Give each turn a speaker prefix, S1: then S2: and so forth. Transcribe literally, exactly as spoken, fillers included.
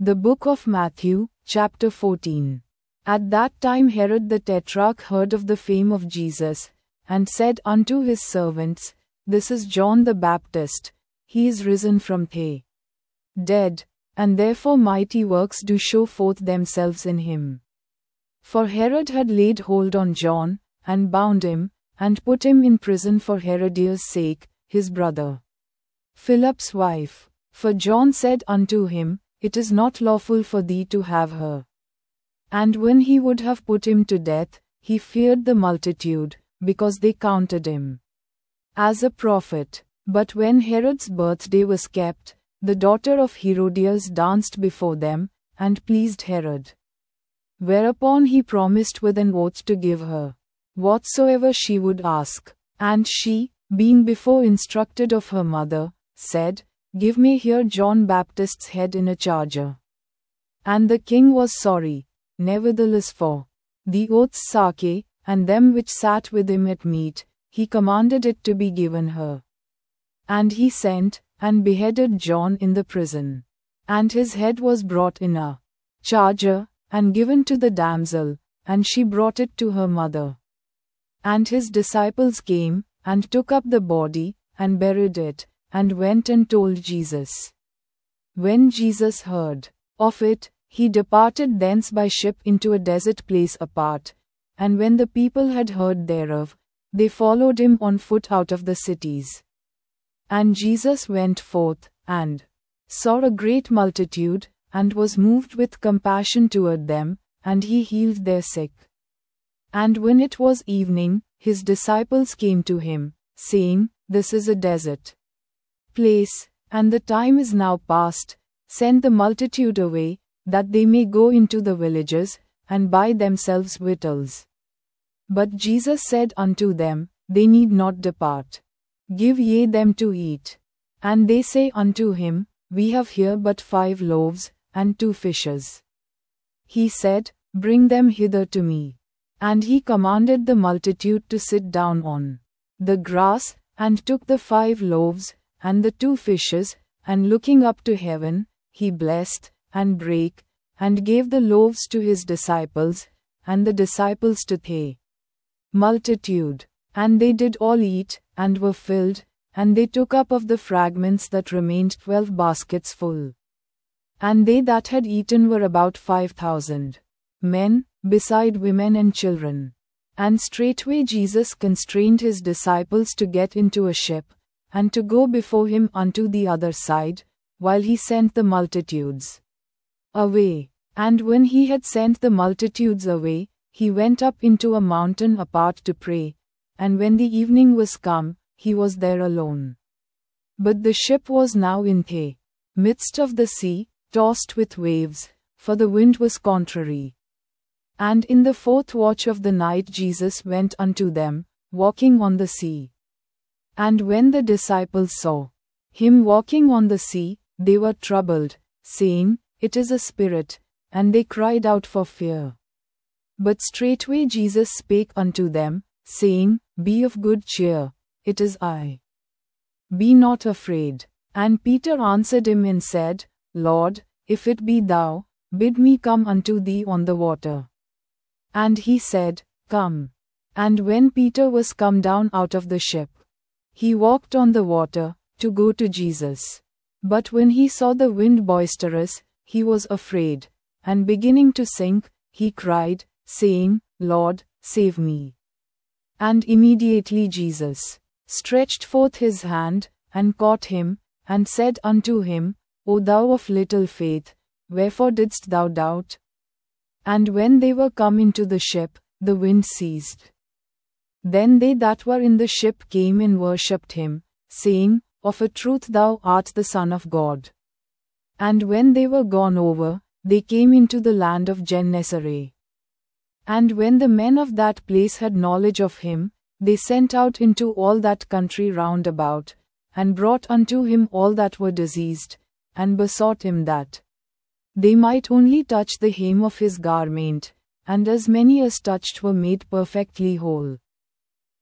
S1: The Book of Matthew, chapter fourteen. At that time Herod the Tetrarch heard of the fame of Jesus, and said unto his servants, This is John the Baptist, he is risen from the dead, and therefore mighty works do show forth themselves in him. For Herod had laid hold on John, and bound him, and put him in prison for Herodias' sake, his brother Philip's wife. For John said unto him, It is not lawful for thee to have her. And when he would have put him to death, he feared the multitude, because they counted him as a prophet. But when Herod's birthday was kept, the daughter of Herodias danced before them, and pleased Herod. Whereupon he promised with an oath to give her whatsoever she would ask. And she, being before instructed of her mother, said, Give me here John Baptist's head in a charger. And the king was sorry. Nevertheless for the oath's sake, and them which sat with him at meat, he commanded it to be given her. And he sent, and beheaded John in the prison. And his head was brought in a charger, and given to the damsel, and she brought it to her mother. And his disciples came, and took up the body, and buried it, and went and told Jesus. When Jesus heard of it, he departed thence by ship into a desert place apart, and when the people had heard thereof, they followed him on foot out of the cities. And Jesus went forth, and saw a great multitude, and was moved with compassion toward them, and he healed their sick. And when it was evening, his disciples came to him, saying, This is a desert place, and the time is now past. Send the multitude away, that they may go into the villages, and buy themselves victuals. But Jesus said unto them, They need not depart. Give ye them to eat. And they say unto him, We have here but five loaves, and two fishes. He said, Bring them hither to me. And he commanded the multitude to sit down on the grass, and took the five loaves, and the two fishes, and looking up to heaven, he blessed, and brake, and gave the loaves to his disciples, and the disciples to the multitude. And they did all eat, and were filled, and they took up of the fragments that remained twelve baskets full. And they that had eaten were about five thousand men, beside women and children. And straightway Jesus constrained his disciples to get into a ship, and to go before him unto the other side, while he sent the multitudes away. And when he had sent the multitudes away, he went up into a mountain apart to pray, and when the evening was come, he was there alone. But the ship was now in the midst of the sea, tossed with waves, for the wind was contrary. And in the fourth watch of the night Jesus went unto them, walking on the sea. And when the disciples saw him walking on the sea, they were troubled, saying, It is a spirit, and they cried out for fear. But straightway Jesus spake unto them, saying, Be of good cheer, it is I. Be not afraid. And Peter answered him and said, Lord, if it be thou, bid me come unto thee on the water. And he said, Come. And when Peter was come down out of the ship, he walked on the water, to go to Jesus. But when he saw the wind boisterous, he was afraid, and beginning to sink, he cried, saying, Lord, save me. And immediately Jesus stretched forth his hand, and caught him, and said unto him, O thou of little faith, wherefore didst thou doubt? And when they were come into the ship, the wind ceased. Then they that were in the ship came and worshipped him, saying, Of a truth thou art the Son of God. And when they were gone over, they came into the land of Gennesaret. And when the men of that place had knowledge of him, they sent out into all that country round about, and brought unto him all that were diseased, and besought him that they might only touch the hem of his garment, and as many as touched were made perfectly whole.